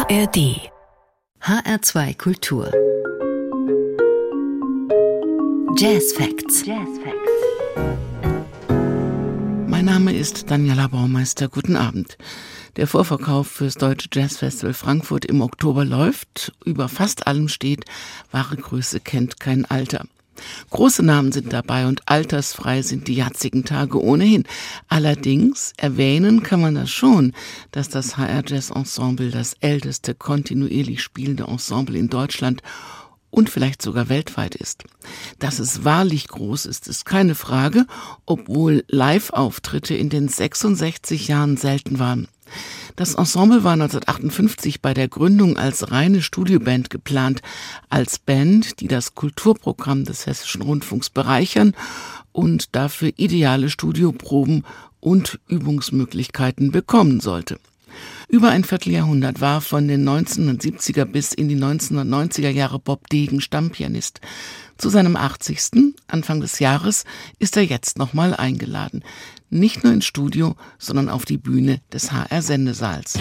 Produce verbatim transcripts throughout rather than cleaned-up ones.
R D H R zwei Kultur Jazz Facts. Jazz Facts. Mein Name ist Daniela Baumeister. Guten Abend. Der Vorverkauf fürs Deutsche Jazzfestival Frankfurt im Oktober läuft. Über fast allem steht: wahre Größe kennt kein Alter. Große Namen sind dabei und altersfrei sind die jetzigen Tage ohnehin. Allerdings erwähnen kann man das schon, dass das H R Jazz Ensemble das älteste kontinuierlich spielende Ensemble in Deutschland und vielleicht sogar weltweit ist. Dass es wahrlich groß ist, ist keine Frage, obwohl Live-Auftritte in den sechsundsechzig Jahren selten waren. Das Ensemble war neunzehnhundertachtundfünfzig bei der Gründung als reine Studioband geplant, als Band, die das Kulturprogramm des Hessischen Rundfunks bereichern und dafür ideale Studioproben und Übungsmöglichkeiten bekommen sollte. Über ein Vierteljahrhundert war von den neunzehnhundertsiebziger bis in die neunzehnhundertneunziger Jahre Bob Degen Stammpianist. Zu seinem achtzigsten Anfang des Jahres ist er jetzt nochmal eingeladen. Nicht nur ins Studio, sondern auf die Bühne des H R-Sendesaals.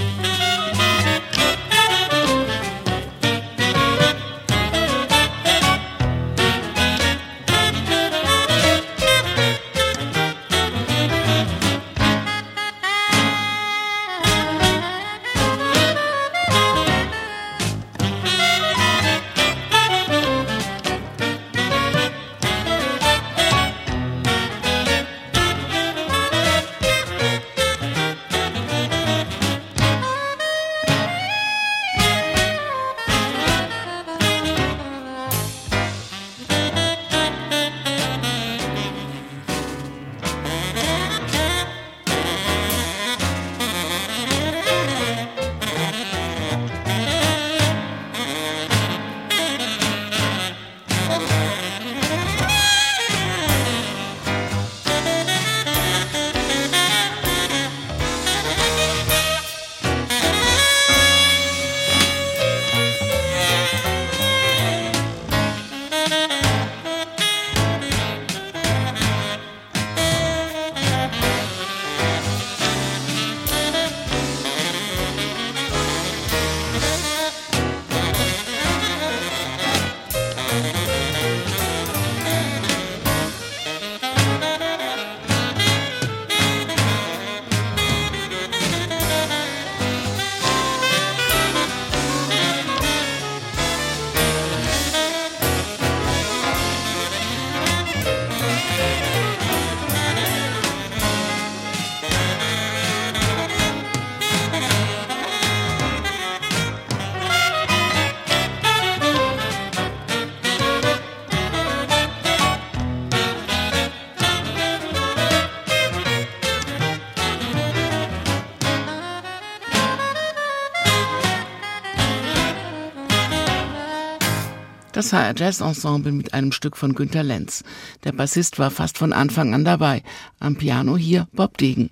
Das H R Jazz Ensemble mit einem Stück von Günter Lenz. Der Bassist war fast von Anfang an dabei. Am Piano hier Bob Degen.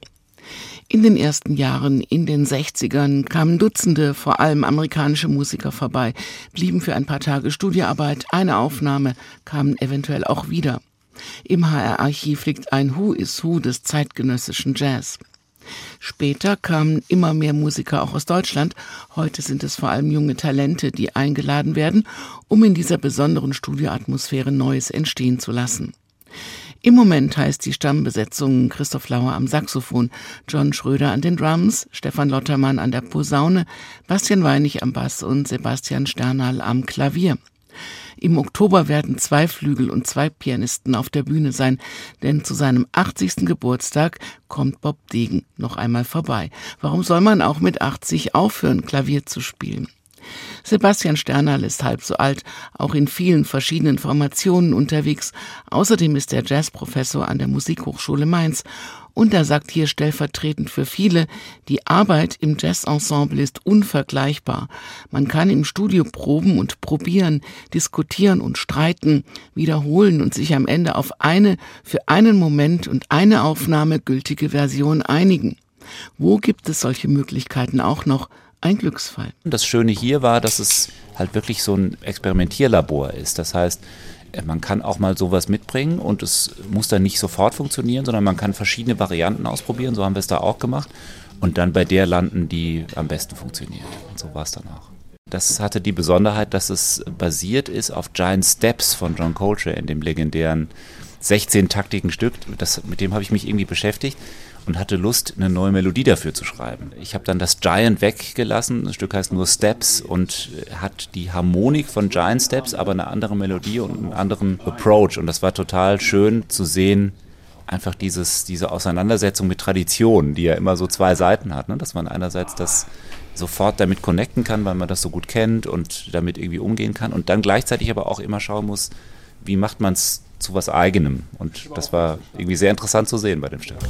In den ersten Jahren, in den sechzigern, kamen Dutzende, vor allem amerikanische Musiker vorbei, blieben für ein paar Tage Studioarbeit, eine Aufnahme, kamen eventuell auch wieder. Im H R-Archiv liegt ein Who is Who des zeitgenössischen Jazz. Später kamen immer mehr Musiker auch aus Deutschland. Heute sind es vor allem junge Talente, die eingeladen werden, um in dieser besonderen Studioatmosphäre Neues entstehen zu lassen. Im Moment heißt die Stammbesetzung Christoph Lauer am Saxophon, John Schröder an den Drums, Stefan Lottermann an der Posaune, Bastian Weinig am Bass und Sebastian Sternal am Klavier. Im Oktober werden zwei Flügel und zwei Pianisten auf der Bühne sein, denn zu seinem achtzigsten Geburtstag kommt Bob Degen noch einmal vorbei. Warum soll man auch mit achtzig aufhören, Klavier zu spielen? Sebastian Sternal ist halb so alt, auch in vielen verschiedenen Formationen unterwegs. Außerdem ist er Jazzprofessor an der Musikhochschule Mainz. Und er sagt hier stellvertretend für viele, die Arbeit im Jazzensemble ist unvergleichbar. Man kann im Studio proben und probieren, diskutieren und streiten, wiederholen und sich am Ende auf eine für einen Moment und eine Aufnahme gültige Version einigen. Wo gibt es solche Möglichkeiten auch noch? Ein Glücksfall. Das Schöne hier war, dass es halt wirklich so ein Experimentierlabor ist. Das heißt, man kann auch mal sowas mitbringen und es muss dann nicht sofort funktionieren, sondern man kann verschiedene Varianten ausprobieren. So haben wir es da auch gemacht. und dann bei der landen, die am besten funktioniert. Und so war es dann auch. Das hatte die Besonderheit, dass es basiert ist auf Giant Steps von John Coltrane, dem legendären sechzehn-taktigen Stück. Das, mit dem habe ich mich irgendwie beschäftigt und hatte Lust, eine neue Melodie dafür zu schreiben. Ich habe dann das Giant weggelassen, das Stück heißt nur Steps und hat die Harmonik von Giant Steps, aber eine andere Melodie und einen anderen Approach. Und das war total schön zu sehen, einfach dieses, diese Auseinandersetzung mit Tradition, die ja immer so zwei Seiten hat, ne? Dass man einerseits das sofort damit connecten kann, weil man das so gut kennt und damit irgendwie umgehen kann und dann gleichzeitig aber auch immer schauen muss, wie macht man es zu was Eigenem. Und das war irgendwie sehr interessant zu sehen bei dem Stück.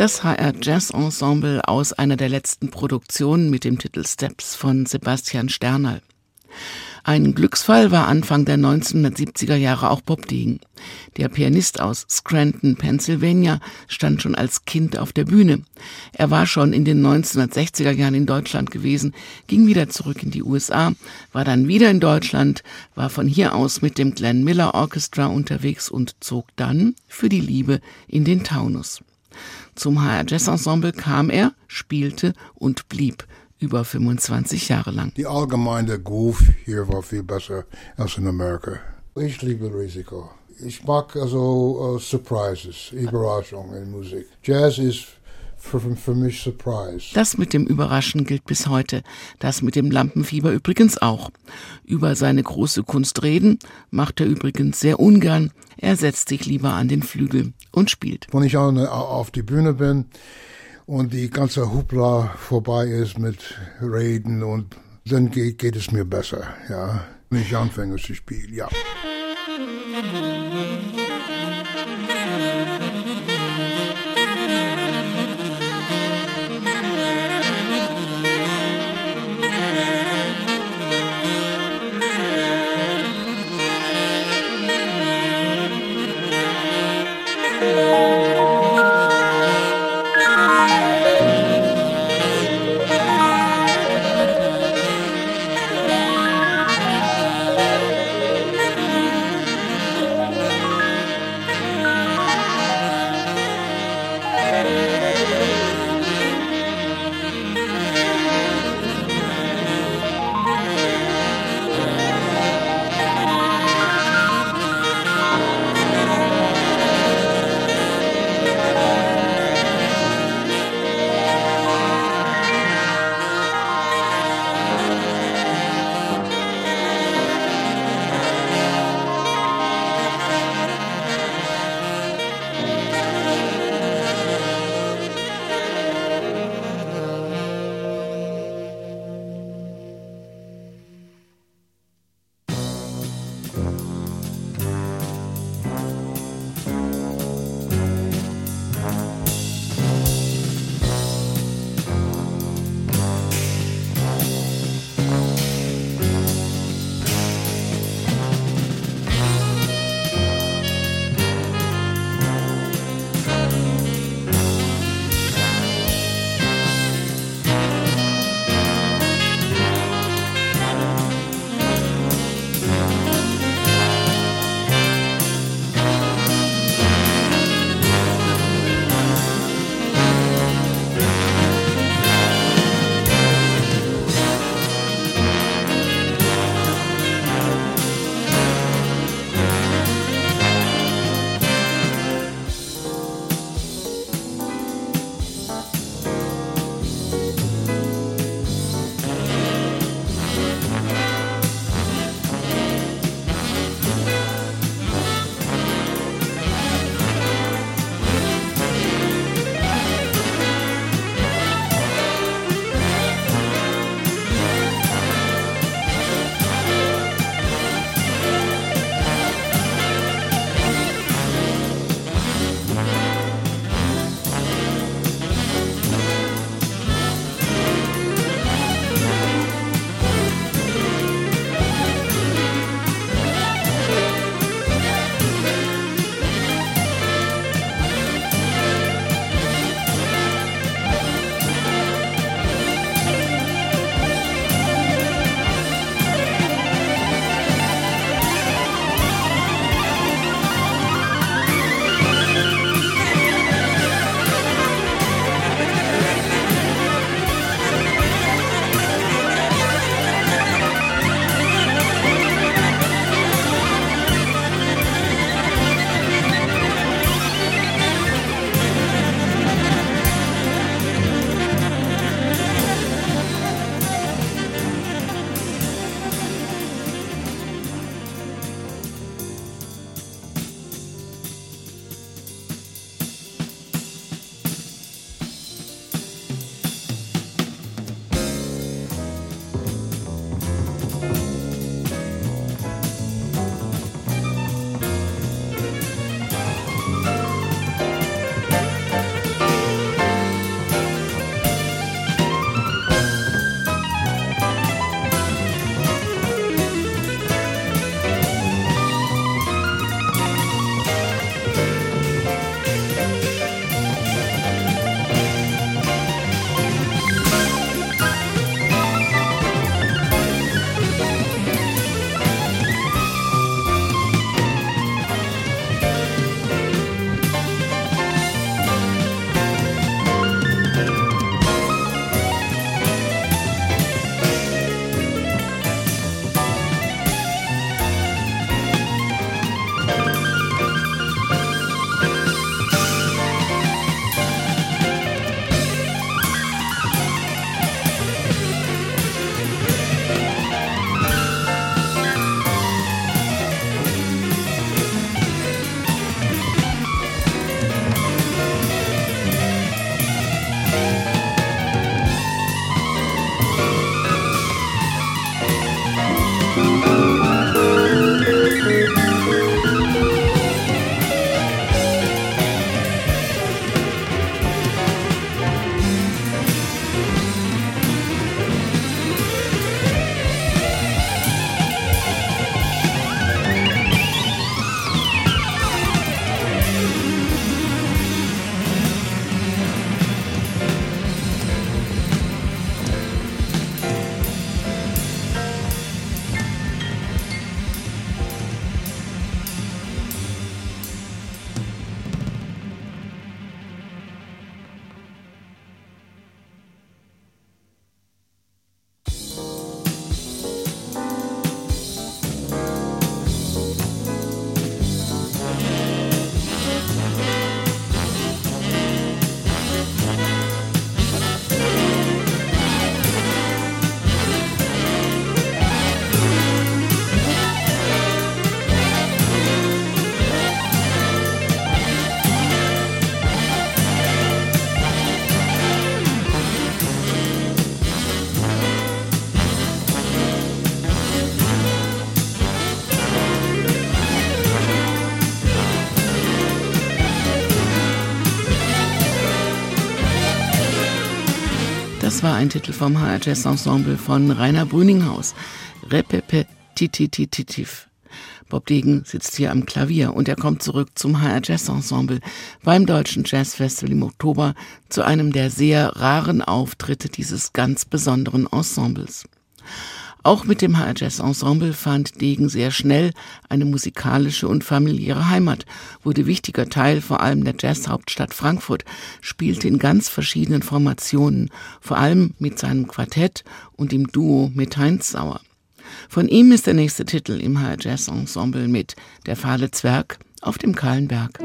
Das H R Jazz Ensemble aus einer der letzten Produktionen mit dem Titel Steps von Sebastian Sternerl. Ein Glücksfall war Anfang der neunzehnhundertsiebziger Jahre auch Bob Degen. Der Pianist aus Scranton, Pennsylvania, stand schon als Kind auf der Bühne. Er war schon in den neunzehnhundertsechziger Jahren in Deutschland gewesen, ging wieder zurück in die U S A, war dann wieder in Deutschland, war von hier aus mit dem Glenn Miller Orchestra unterwegs und zog dann für die Liebe in den Taunus. Zum H R Jazz Ensemble kam er, spielte und blieb über fünfundzwanzig Jahre lang. Die allgemeine Groove hier war viel besser als in Amerika. Ich liebe Risiko. Ich mag also uh, Surprises, Überraschungen in Musik. Jazz ist für, für mich Surprise. Das mit dem Überraschen gilt bis heute. Das mit dem Lampenfieber übrigens auch. Über seine große Kunst reden macht er übrigens sehr ungern. Er setzt sich lieber an den Flügel und spielt. Wenn ich auf die Bühne bin und die ganze Hoopla vorbei ist mit Reden, und dann geht, geht es mir besser, ja. Wenn ich anfange zu spielen, ja. war ein Titel vom H R Jazz Ensemble von Rainer Brüninghaus. Repetititiv. Bob Degen sitzt hier am Klavier und er kommt zurück zum H R Jazz Ensemble beim Deutschen Jazz Festival im Oktober zu einem der sehr raren Auftritte dieses ganz besonderen Ensembles. Auch mit dem H R Jazz Ensemble fand Degen sehr schnell eine musikalische und familiäre Heimat, wurde wichtiger Teil vor allem der Jazzhauptstadt Frankfurt, spielte in ganz verschiedenen Formationen, vor allem mit seinem Quartett und im Duo mit Heinz Sauer. Von ihm ist der nächste Titel im H R Jazz Ensemble mit Der fahle Zwerg auf dem kahlen Berg.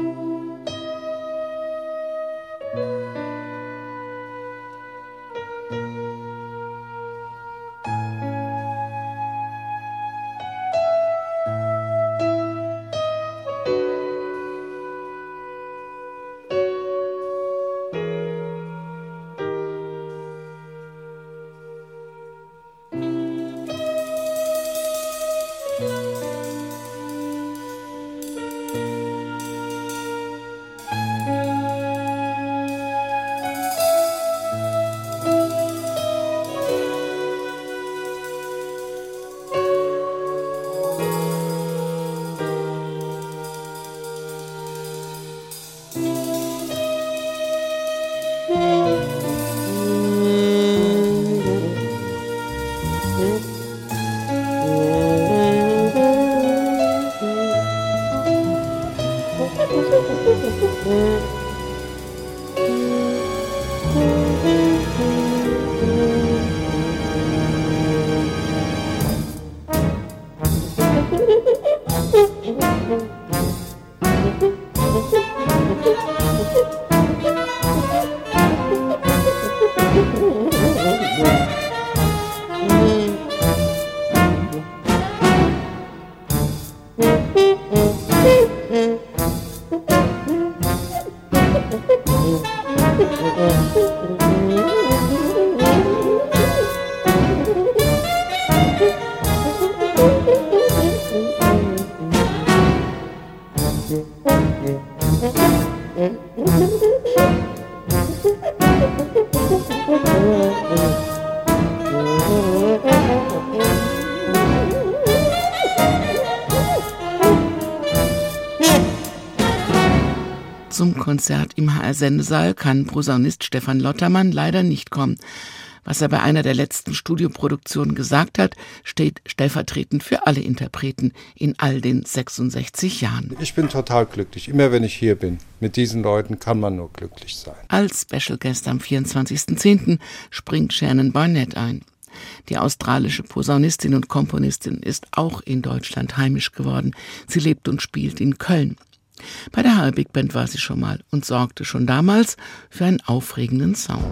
Zum Konzert im H R-Sendesaal kann Posaunist Stefan Lottermann leider nicht kommen. Was er bei einer der letzten Studioproduktionen gesagt hat, steht stellvertretend für alle Interpreten in all den sechsundsechzig Jahren. Ich bin total glücklich. Immer wenn ich hier bin, mit diesen Leuten kann man nur glücklich sein. Als Special Guest am vierundzwanzigsten zehnten springt Shannon Barnett ein. Die australische Posaunistin und Komponistin ist auch in Deutschland heimisch geworden. Sie lebt und spielt in Köln. Bei der H R Big Band war sie schon mal und sorgte schon damals für einen aufregenden Sound.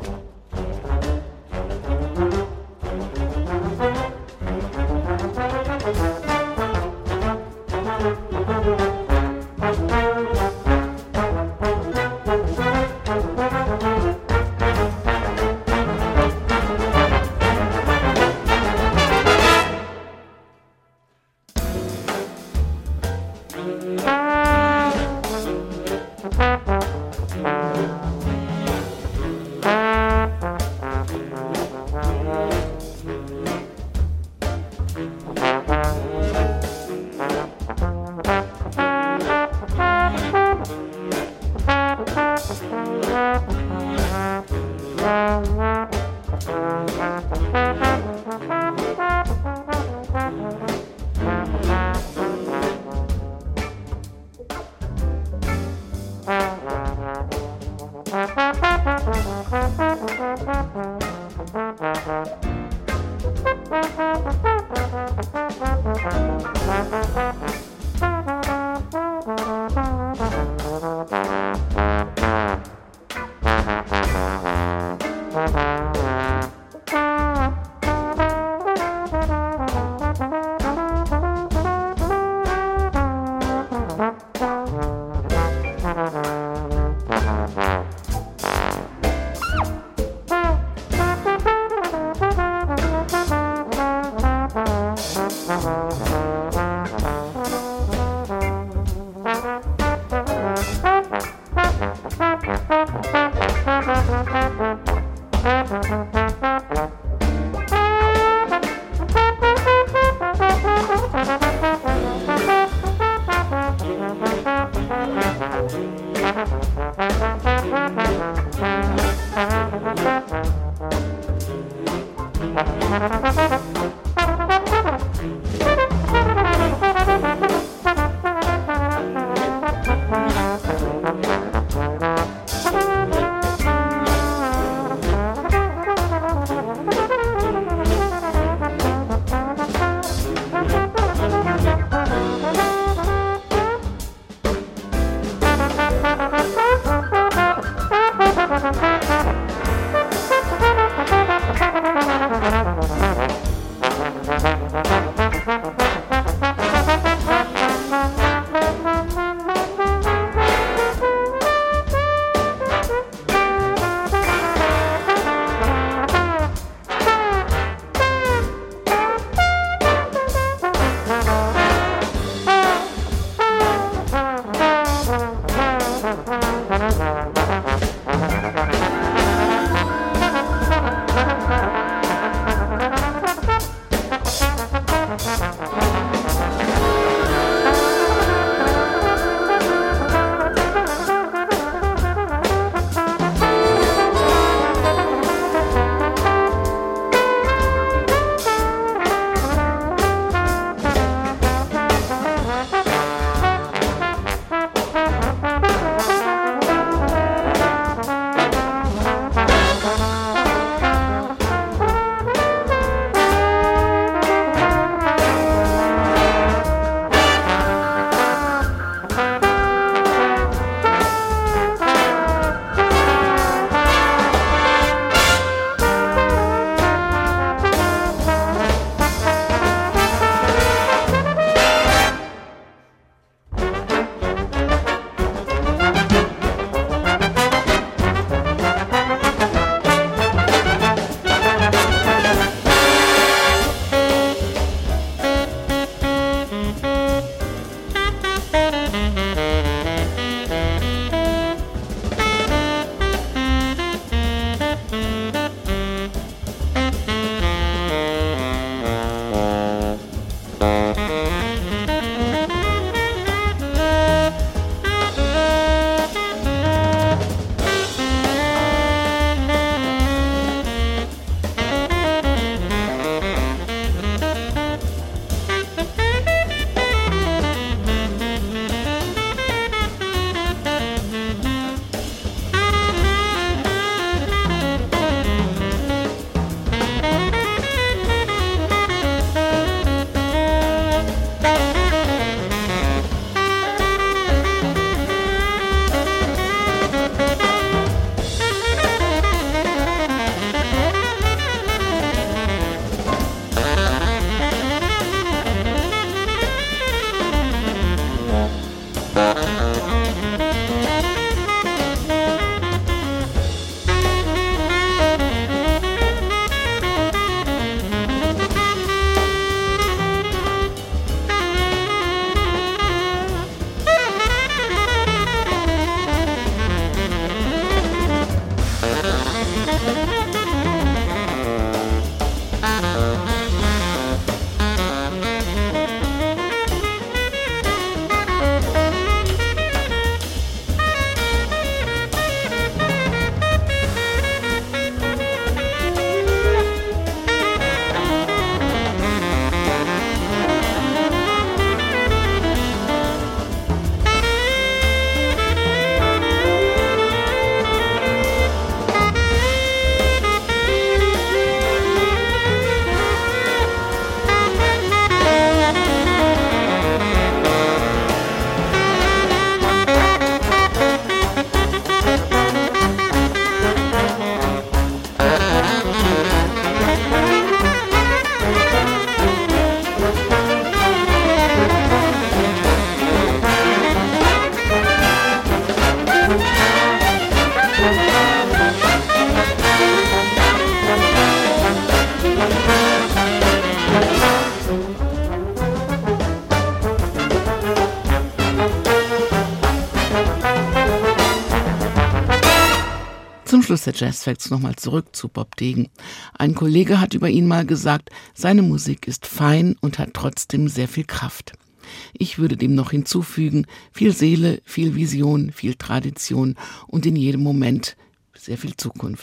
Zum Schluss der Jazz Facts nochmal zurück zu Bob Degen. Ein Kollege hat über ihn mal gesagt, seine Musik ist fein und hat trotzdem sehr viel Kraft. Ich würde dem noch hinzufügen, viel Seele, viel Vision, viel Tradition und in jedem Moment sehr viel Zukunft.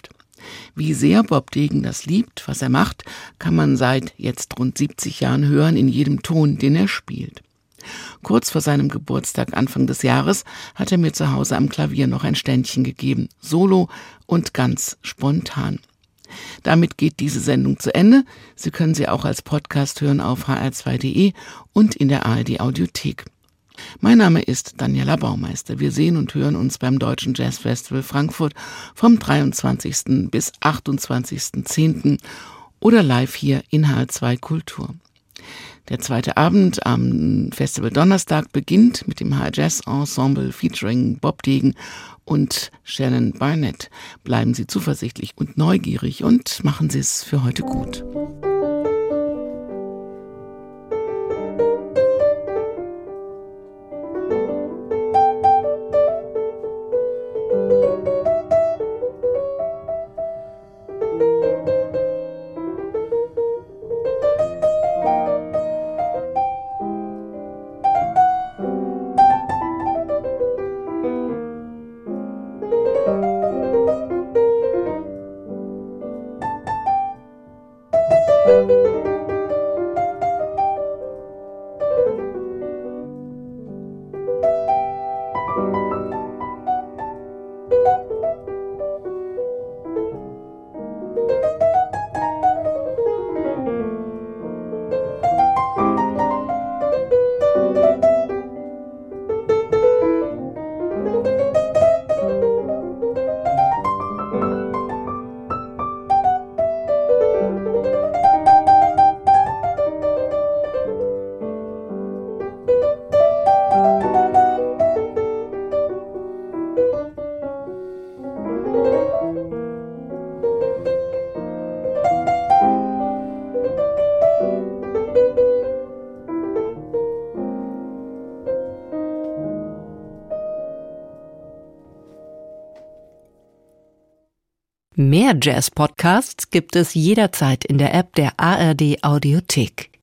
Wie sehr Bob Degen das liebt, was er macht, kann man seit jetzt rund siebzig Jahren hören in jedem Ton, den er spielt. Kurz vor seinem Geburtstag Anfang des Jahres hat er mir zu Hause am Klavier noch ein Ständchen gegeben, solo und ganz spontan. Damit geht diese Sendung zu Ende. Sie können sie auch als Podcast hören auf h r zwei punkt d e und in der A R D Audiothek. Mein Name ist Daniela Baumeister. Wir sehen und hören uns beim Deutschen Jazz Festival Frankfurt vom dreiundzwanzigsten bis achtundzwanzigsten zehnten oder live hier in H R zwei Kultur. Der zweite Abend am Festival Donnerstag beginnt mit dem H R Jazz Ensemble featuring Bob Degen und Shannon Barnett. Bleiben Sie zuversichtlich und neugierig und machen Sie es für heute gut. Mehr Jazz-Podcasts gibt es jederzeit in der App der A R D Audiothek.